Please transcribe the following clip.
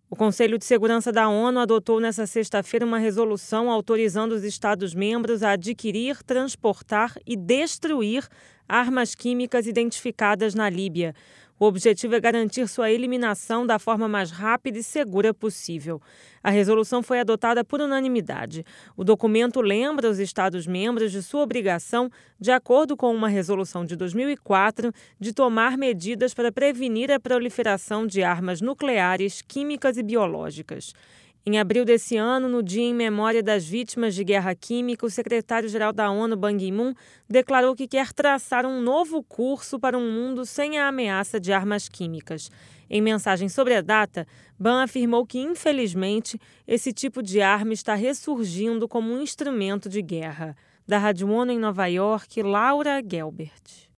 O Conselho de Segurança da ONU adotou nesta sexta-feira uma resolução autorizando os Estados-membros a adquirir, transportar e destruir armas químicas identificadas na Líbia. O objetivo é garantir sua eliminação da forma mais rápida e segura possível. A resolução foi adotada por unanimidade. O documento lembra os Estados-membros de sua obrigação, de acordo com uma resolução de 2004, de tomar medidas para prevenir a proliferação de armas nucleares, químicas e biológicas. Em abril desse ano, no Dia em Memória das Vítimas de Guerra Química, o secretário-geral da ONU, Ban Ki-moon, declarou que quer traçar um novo curso para um mundo sem a ameaça de armas químicas. Em mensagem sobre a data, Ban afirmou que, infelizmente, esse tipo de arma está ressurgindo como um instrumento de guerra. Da Rádio ONU em Nova York, Laura Gelbert.